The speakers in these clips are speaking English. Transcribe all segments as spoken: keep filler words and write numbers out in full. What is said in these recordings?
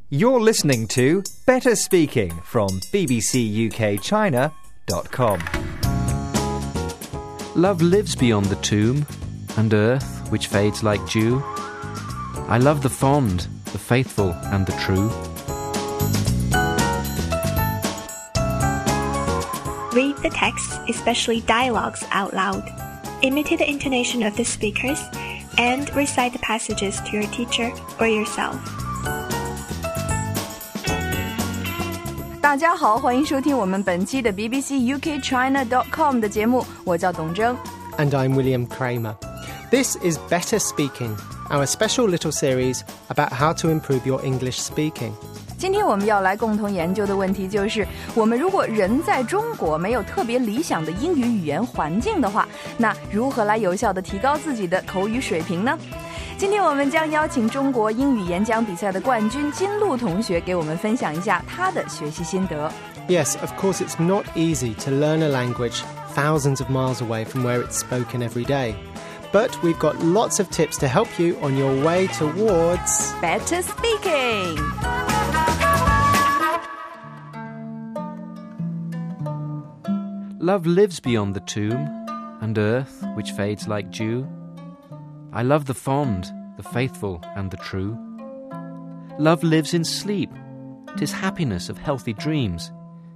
You're listening to Better Speaking from b b c u k china dot com. Love lives beyond the tomb, and earth, which fades like dew. I love the fond, the faithful, and the true. Read the text, especially dialogues, out loud. Imitate the intonation of the speakers, and recite the passages to your teacher or yourself. 大家好，欢迎收听我们本期的 b b c u k china dot com 的节目，我叫董铮。 And I'm William Kramer. This is Better Speaking, our special little series about how to improve your English speaking. 今天我们要来共同研究的问题就是，我们如果人在中国没有特别理想的英语语言环境的话，那如何来有效地提高自己的口语水平呢？今天我们将邀请中国英语演讲比赛的冠军金路同学给我们分享一下他的学习心得。 Yes, of course it's not easy to learn a language thousands of miles away from where it's spoken every day. But we've got lots of tips to help you on your way towards Better Speaking. Love lives beyond the tomb, and earth, which fades like dew. I love the fond, the faithful, and the true. Love lives in sleep, 'tis happiness of healthy dreams.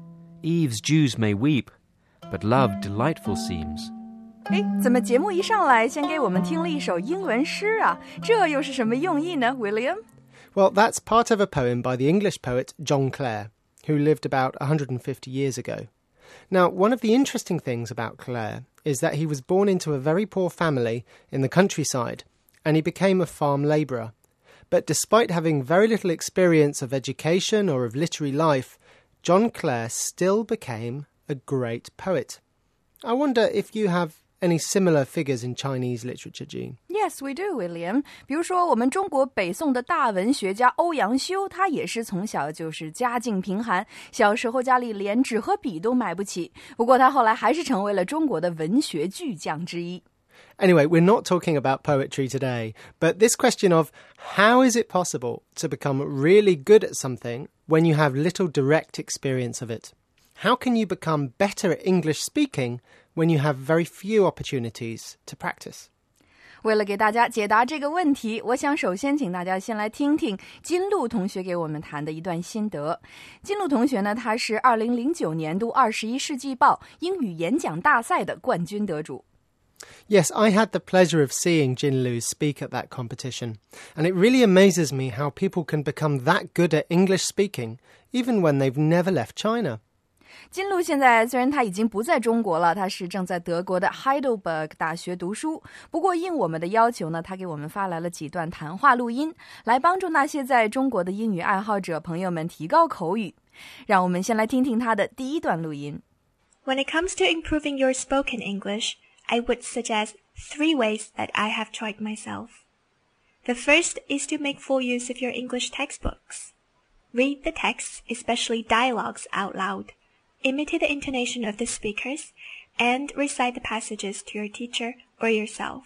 Eve's dews may weep, but love delightful seems. 诶，怎么节目一上来先给我们听了一首英文诗啊？这又是什么用意呢 William? Well, that's part of a poem by the English poet John Clare, who lived about one hundred fifty years ago. Now, one of the interesting things about Clare is that he was born into a very poor family in the countryside, and he became a farm labourer. But despite having very little experience of education or of literary life, John Clare still became a great poet. I wonder if you have any similar figures in Chinese literature, Jean? Yes, we do, William. 比如说我们中国北宋的大文学家欧阳修，他也是从小就是家境贫寒，小时候家里连纸和笔都买不起，不过他后来还是成为了中国的文学巨匠之一。 Anyway, we're not talking about poetry today, but this question of how is it possible to become really good at something when you have little direct experience of it? How can you become better at English speaking when you have very few opportunities to practice? 为了给大家解答这个问题，我想首先请大家先来听听金路同学给我们谈的一段心得。金路同学呢，他是二零零九年度二十一世纪报英语演讲大赛的冠军得主。 Yes, I had the pleasure of seeing Jin Lu speak at that competition, and it really amazes me how people can become that good at English speaking, even when they've never left China. 金路现在虽然他已经不在中国了，他是正在德国的 Heidelberg 大学读书。不过应我们的要求呢，他给我们发来了几段谈话录音，来帮助那些在中国的英语爱好者朋友们提高口语。让我们先来听听他的第一段录音。 When it comes to improving your spoken English, I would suggest three ways that I have tried myself. The first is to make full use of your English textbooks. Read the texts, especially dialogues, out loud. Imitate the intonation of the speakers, and recite the passages to your teacher or yourself.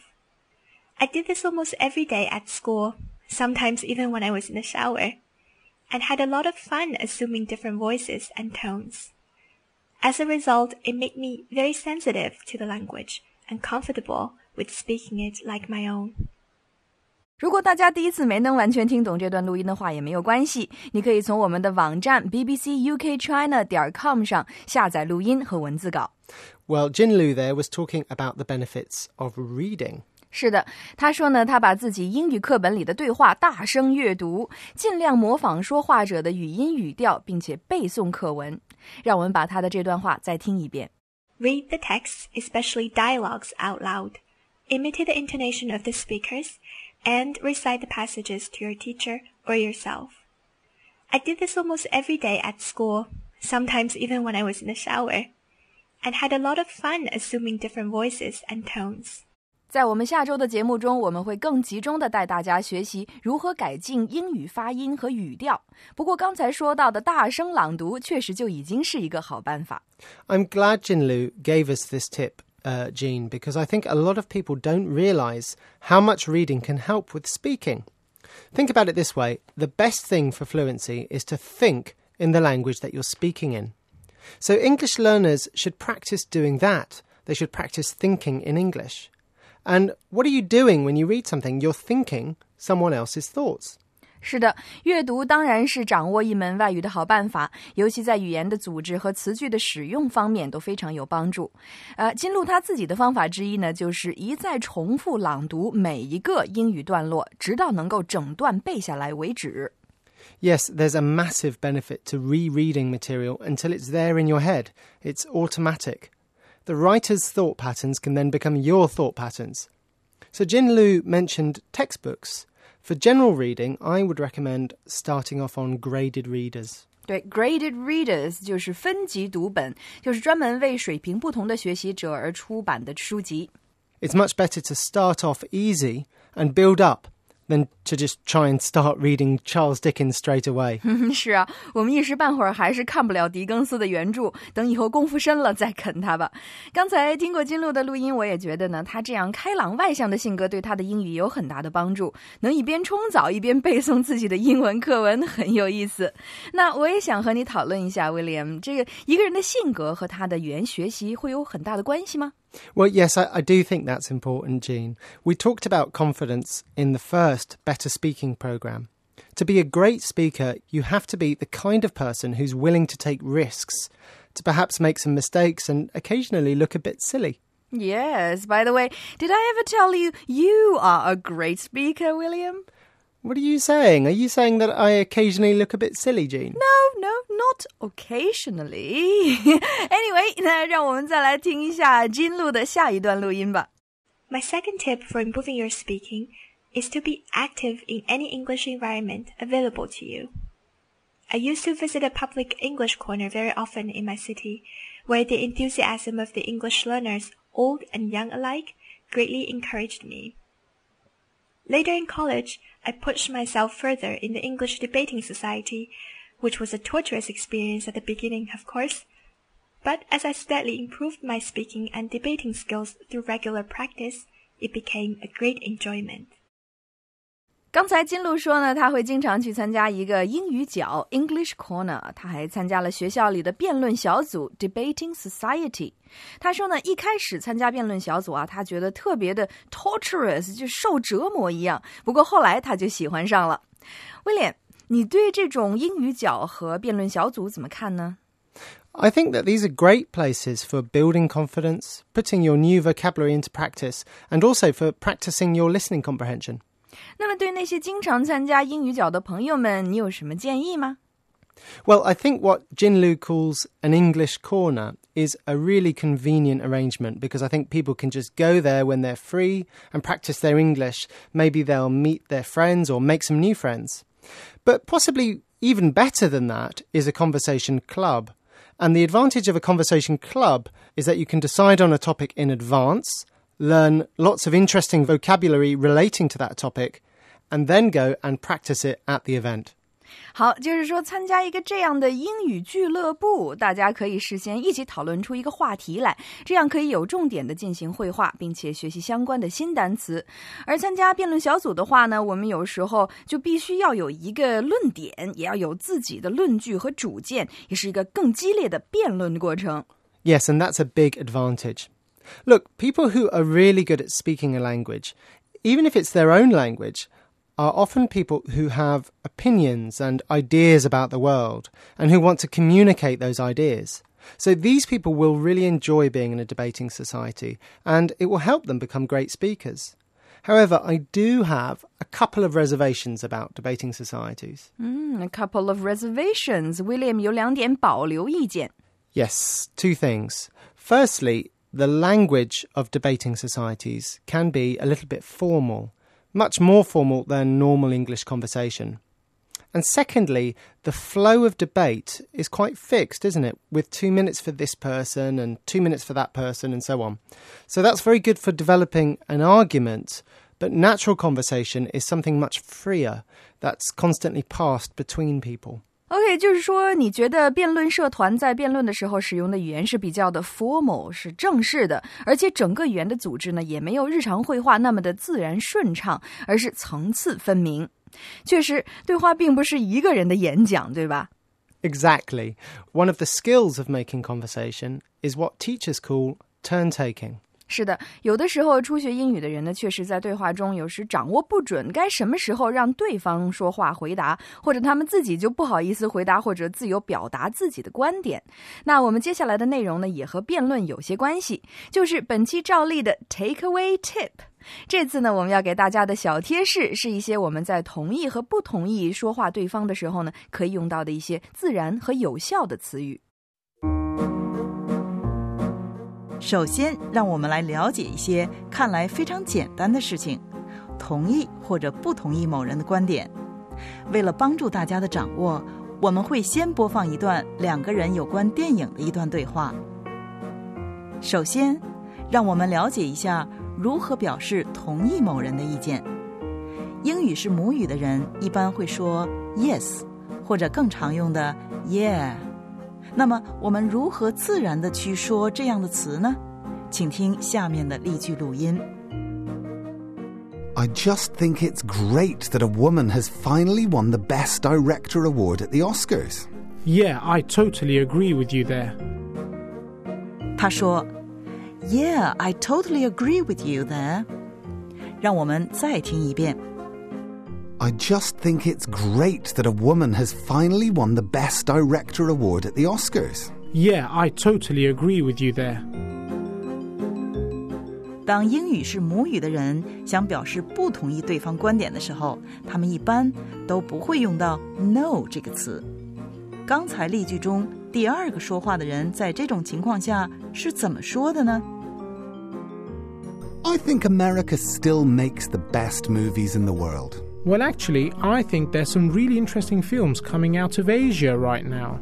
I did this almost every day at school, sometimes even when I was in the shower, and had a lot of fun assuming different voices and tones. As a result, it made me very sensitive to the language and comfortable with speaking it like my own. 如果大家第一次没能完全听懂这段录音的话也没有关系，你可以从我们的网站 b b c u k china dot com 上下载录音和文字稿。 Well, Jin Lu there was talking about the benefits of reading. 是的，他说呢，他把自己英语课本里的对话大声阅读，尽量模仿说话者的语音语调，并且背诵课文。让我们把他的这段话再听一遍。 Read the texts, especially dialogues, out loud. Imitate the intonation of the speakers, and recite the passages to your teacher or yourself. I did this almost every day at school, sometimes even when I was in the shower, and had a lot of fun assuming different voices and tones. 在我们下周的节目中，我们会更集中地带大家学习如何改进英语发音和语调。不过刚才说到的大声朗读确实就已经是一个好办法。 I'm glad Jin Lu gave us this tip, uh, Jean, because I think a lot of people don't realise how much reading can help with speaking. Think about it this way. The best thing for fluency is to think in the language that you're speaking in. So English learners should practice doing that. They should practice thinking in English. And what are you doing when you read something? You're thinking someone else's thoughts. 是的，阅读当然是掌握一门外语的好办法，尤其在语言的组织和词句的使用方面都非常有帮助。呃，金鹿他自己的方法之一呢，就是一再重复朗读每一个英语段落，直到能够整段背下来为止。 Yes, there's a massive benefit to rereading material until it's there in your head. It's automatic. The writer's thought patterns can then become your thought patterns. So Jin Lu mentioned textbooks. For general reading, I would recommend starting off on graded readers. 对 ，graded readers 就是分级读本，就是专门为水平不同的学习者而出版的书籍。 It's much better to start off easy and build up than to just try and start reading Charles Dickens straight away. 是啊，我们一时半会儿还是看不了狄更斯的原著，等以后功夫深了再啃它吧。刚才听过金鹿的录音，我也觉得呢，他这样开朗外向的性格对他的英语有很大的帮助，能一边冲澡一边背诵自己的英文课文，很有意思。那我也想和你讨论一下 William， 这个一个人的性格和他的语言学习会有很大的关系吗 ？Well, yes, I, I do think that's important, Jean. We talked about confidence in the first Better Speaking programme. To be a great speaker, you have to be the kind of person who's willing to take risks, to perhaps make some mistakes and occasionally look a bit silly. Yes, by the way, did I ever tell you you are a great speaker, William? What are you saying? Are you saying that I occasionally look a bit silly, Jean? No, no, not occasionally. Anyway, 那让我们再来听一下金鹿的下一段录音吧。 My second tip for improving your speaking is to be active in any English environment available to you. I used to visit a public English corner very often in my city, where the enthusiasm of the English learners, old and young alike, greatly encouraged me. Later in college, I pushed myself further in the English Debating Society, which was a torturous experience at the beginning, of course. But as I steadily improved my speaking and debating skills through regular practice, it became a great enjoyment. 刚才金鹿说呢，他会经常去参加一个英语角 English Corner， 他还参加了学校里的辩论小组 Debating Society。他说呢，一开始参加辩论小组啊，他觉得特别的 torturous， 就受折磨一样。不过后来他就喜欢上了。威廉，你对这种英语角和辩论小组怎么看呢？ I think that these are great places for building confidence, putting your new vocabulary into practice, and also for practicing your listening comprehension. 那么对那些经常参加英语角的朋友们，你有什么建议吗？ Well, I think what Jin Lu calls an English corner is a really convenient arrangement because I think people can just go there when they're free and practice their English. Maybe they'll meet their friends or make some new friends. But possibly even better than that is a conversation club. And the advantage of a conversation club is that you can decide on a topic in advance, learn lots of interesting vocabulary relating to that topic, and then go and practice it at the event. 好，就是说参加一个这样的英语俱乐部，大家可以事先一起讨论出一个话题来，这样可以有重点的进行绘画，并且学习相关的新单词。而参加辩论小组的话呢，我们有时候就必须要有一个论点，也要有自己的论据和主见，也是一个更激烈的辩论过程。 Yes, and that's a big advantage. Look, people who are really good at speaking a language, even if it's their own language, are often people who have opinions and ideas about the world and who want to communicate those ideas. So these people will really enjoy being in a debating society and it will help them become great speakers. However, I do have a couple of reservations about debating societies. Mm, a couple of reservations. William 有两点保留意见。 Yes, two things. Firstly, the language of debating societies can be a little bit formal.Much more formal than normal English conversation. And secondly, the flow of debate is quite fixed, isn't it? With two minutes for this person and two minutes for that person and so on. So that's very good for developing an argument, but natural conversation is something much freer that's constantly passed between people.OK, 就是说你觉得辩论社团在辩论的时候使用的语言是比较的 formal， 是正式的，而且整个语言的组织呢也没有日常会话那么的自然顺畅，而是层次分明。 确实，对话并不是一个人的演讲，对吧？ Exactly. One of the skills of making conversation is what teachers call turn-taking. 是的，有的时候初学英语的人呢，确实在对话中有时掌握不准该什么时候让对方说话回答，或者他们自己就不好意思回答或者自由表达自己的观点。那我们接下来的内容呢，也和辩论有些关系，就是本期照例的 takeaway tip。这次呢，我们要给大家的小贴士是一些我们在同意和不同意说话对方的时候呢，可以用到的一些自然和有效的词语。 首先，让我们来了解一些看来非常简单的事情，同意或者不同意某人的观点。为了帮助大家的掌握，我们会先播放一段两个人有关电影的一段对话。首先，让我们了解一下如何表示同意某人的意见。英语是母语的人一般会说 yes， 或者更常用的 yeah。那么我们如何自然地去说这样的词呢？请听下面的例句录音。 I just think it's great that a woman has finally won the Best Director Award at the Oscars. Yeah, I totally agree with you there. 他说 Yeah, I totally agree with you there. 让我们再听一遍。 I just think it's great that a woman has finally won the Best Director Award at the Oscars. Yeah, I totally agree with you there. 当英语是母语的人想表示不同意对方观点的时候，他们一般都不会用到 no 这个词。刚才例句中第二个说话的人在这种情况下是怎么说的呢？ I think America still makes the best movies in the world.Well, actually, I think there's some really interesting films coming out of Asia right now.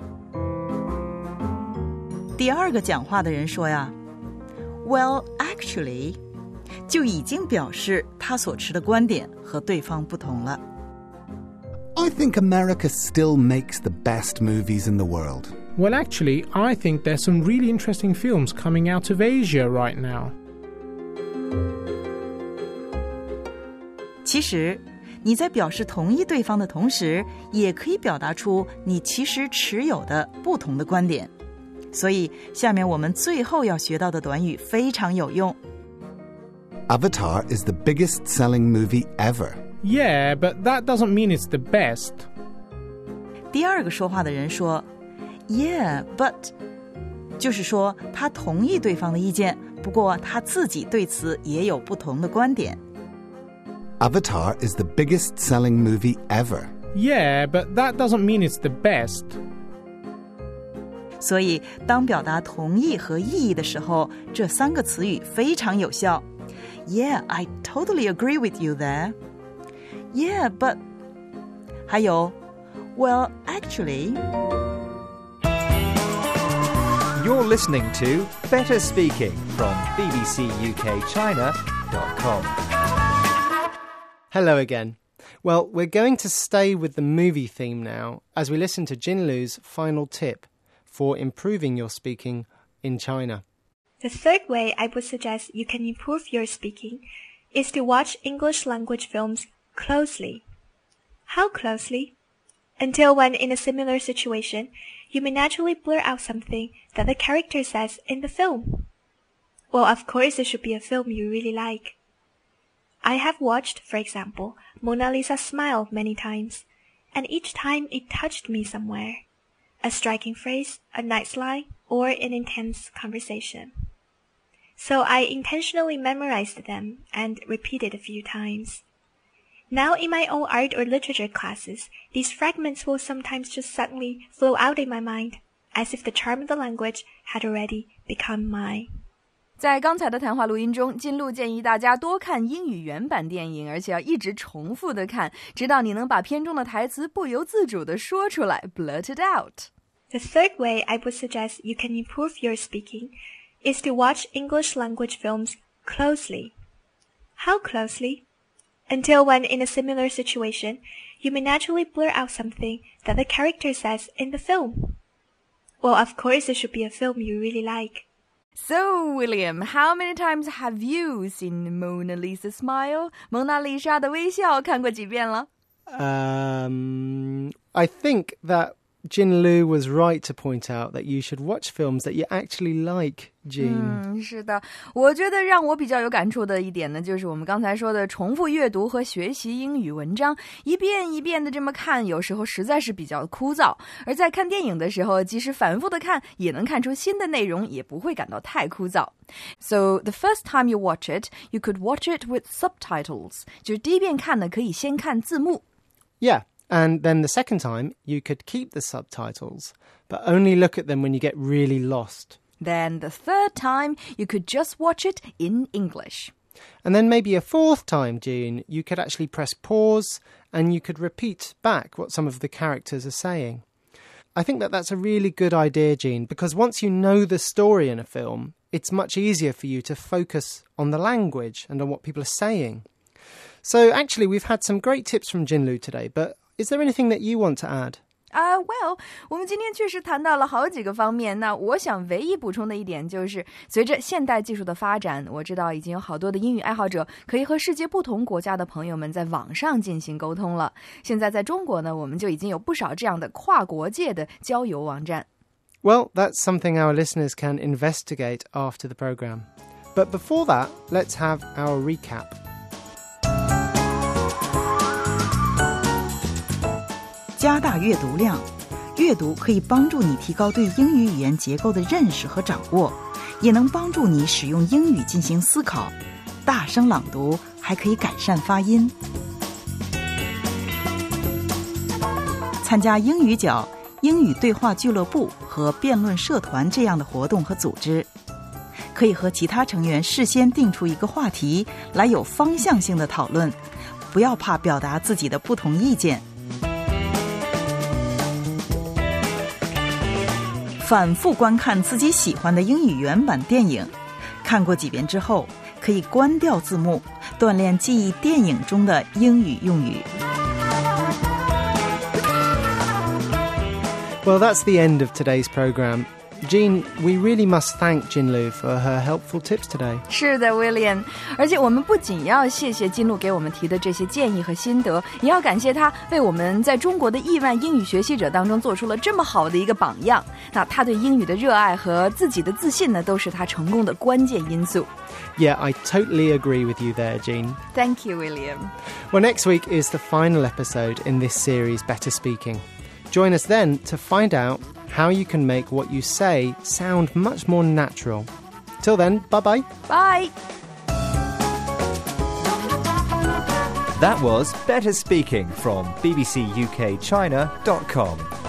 第二个讲话的人说呀 Well, actually 就已经表示他所持的观点和对方不同了。 I think America still makes the best movies in the world. Well, actually, I think there's some really interesting films coming out of Asia right now. 其实你在表示同意对方的同时，也可以表达出你其实持有的不同的观点。所以下面我们最后要学到的短语非常有用。 Avatar is the biggest selling movie ever. Yeah, but that doesn't mean it's the best. 第二个说话的人说 Yeah, but 就是说他同意对方的意见，不过他自己对此也有不同的观点。 Avatar is the biggest selling movie ever. Yeah, but that doesn't mean it's the best. 所以当表达同意和异议的时候，这三个词语非常有效。 Yeah, I totally agree with you there. Yeah, but 还有 Well, actually. You're listening to Better Speaking from b b c u k china dot com. Hello again. Well, we're going to stay with the movie theme now as we listen to Jinlu's final tip for improving your speaking in China. The third way I would suggest you can improve your speaking is to watch English language films closely. How closely? Until when in a similar situation, you may naturally blurt out something that the character says in the film. Well, of course it should be a film you really like. I have watched, for example, Mona Lisa's Smile many times, and each time it touched me somewhere. A striking phrase, a nice line, or an intense conversation. So I intentionally memorized them and repeated a few times. Now in my own art or literature classes, these fragments will sometimes just suddenly flow out in my mind, as if the charm of the language had already become mine. 在刚才的谈话录音中，金路建议大家多看英语原版电影，而且要一直重复的看，直到你能把片中的台词不由自主的说出来 blurt it out. The third way I would suggest you can improve your speaking is to watch English language films closely. How closely? Until when in a similar situation, you may naturally blurt out something that the character says in the film. Well, of course it should be a film you really like. So, William, how many times have you seen Mona Lisa's Smile? 蒙娜丽莎的微笑看过几遍了 Um, I think that Jin Lu was right to point out that you should watch films that you actually like, Jean. 嗯，是的，我觉得让我比较有感触的一点呢，就是我们刚才说的重复阅读和学习英语文章，一遍一遍的这么看，有时候实在是比较枯燥。而在看电影的时候，即使反复的看，也能看出新的内容，也不会感到太枯燥。So the first time you watch it, you could watch it with subtitles. 就是第一遍看呢，可以先看字幕。 Yeah.And then the second time, you could keep the subtitles, but only look at them when you get really lost. Then the third time, you could just watch it in English. And then maybe a fourth time, Jean, you could actually press pause and you could repeat back what some of the characters are saying. I think that that's a really good idea, Jean, because once you know the story in a film, it's much easier for you to focus on the language and on what people are saying. So actually, we've had some great tips from Jin Lu today, but...Is there anything that you want to add? Uh, well, 我们今天确实谈到了好几个方面。那我想唯一补充的一点就是，随着现代技术的发展，我知道已经有好多的英语爱好者可以和世界不同国家的朋友们在网上进行沟通了。现在在中国呢，我们就已经有不少这样的跨国界的交友网站。 Well, that's something our listeners can investigate after the program. But before that, let's have our recap. 加大阅读量，阅读可以帮助你提高对英语语言结构的认识和掌握，也能帮助你使用英语进行思考。大声朗读还可以改善发音。参加英语角、英语对话俱乐部和辩论社团这样的活动和组织，可以和其他成员事先定出一个话题来有方向性的讨论，不要怕表达自己的不同意见。反复观看自己喜欢的英语原版电影，看过几遍之后，可以关掉字幕，锻炼记忆电影中的英语用语。 Well, that's the end of today's program. Jean, we really must thank Jin Lu for her helpful tips today. 是的 William， 而且我们不仅要谢谢金路给我们提的这些建议和心得，也要感谢他为我们在中国的亿万英语学习者当中做出了这么好的一个榜样。那他对英语的热爱和自己的自信呢，都是他成功的关键因素。 Yeah, I totally agree with you there, Jean. Thank you, William. Well, next week is the final episode in this series, Better Speaking. Join us then to find out how you can make what you say sound much more natural. Till then, bye-bye. Bye. That was Better Speaking from b b c u k china dot com.